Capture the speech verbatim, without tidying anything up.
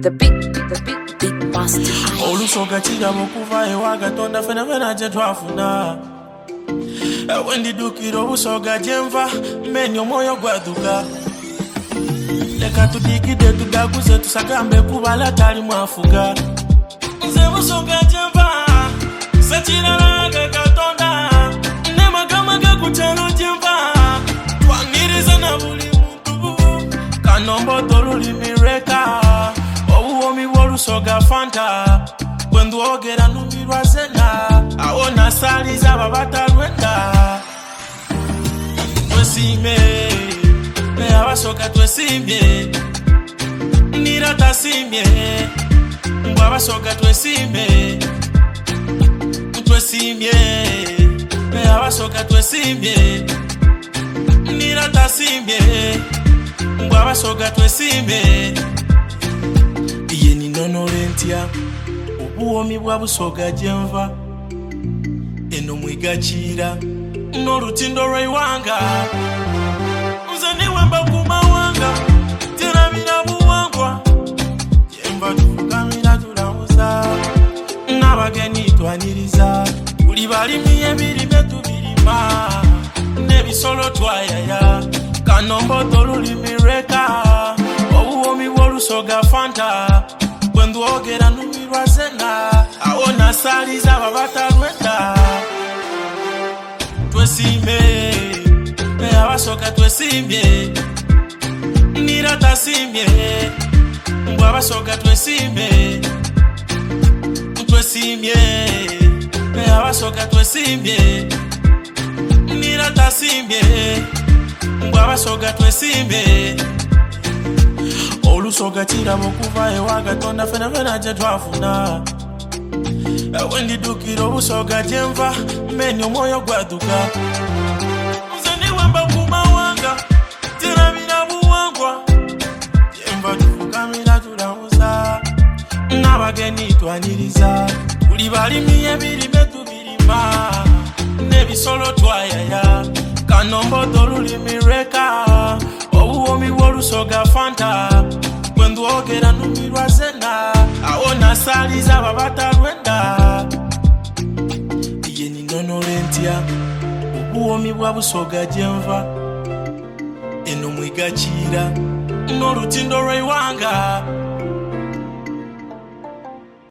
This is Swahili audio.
the big, the big, big master. Olusoga chira bokuva ewaga tonda fena fena je twafuna. Wendi dukiro busoga jemva menyo moyo gwaduka. Leka tudigide tudaguze tusagambe kubala tali mwafuga. Nze busoga jemva sachira laga katonda. Nema gama gakutano jemva twangiriza na buli muntu. Kanombo toruli mireka Owomi wolusoga fanta Kwendu ogera numirwa zena Awona saliza babata lwenda Twesime Me abasoka twesimye Nirata simye Mbwa abasoka twesimye Twesimye Me abasoka twesimye Nirata simye Mbwa abasoka twesimye Yeni nono lentia Obuomi bwa busoga jenva Eno mwigachira Norutindo rwaiwanga Mzani wemba kumawanga Tena mina buwangwa Jemba tufukamina tulamuza Nabageni tuaniriza Ulibali miye birime tubirima Nebisolo twayaya Kanombo toruli mireka Obuomi wolusoga fanta Kwendu ogera numirwa zena Awona saliza babata lwenda Twesime Me abasoka twesimye Nirata simye Mbwa abasoka twesimye Twesimye Me abasoka twesimye Nirata simye Mbwa abasoka twesimye Olusoga chira bokuva ewaga tonda fena fena je twafuna. Wendi dukiro busoga jemva menyo moyo gwaduka. Mzani wamba kumawanga tena mina buwangwa Jemva tufukamina tulamuza Nabageni twaniriza Ulibali miye birime tubirima Nebisolo twayaya Kanombo toruli mireka Obuomi wolusoga fanta Kwendu ogera numirwa zena Awona saliza babata lwenda Yeni nono lentia Obuomi bwa busoga jenva Eno mwigachira Norutindo rwaiwanga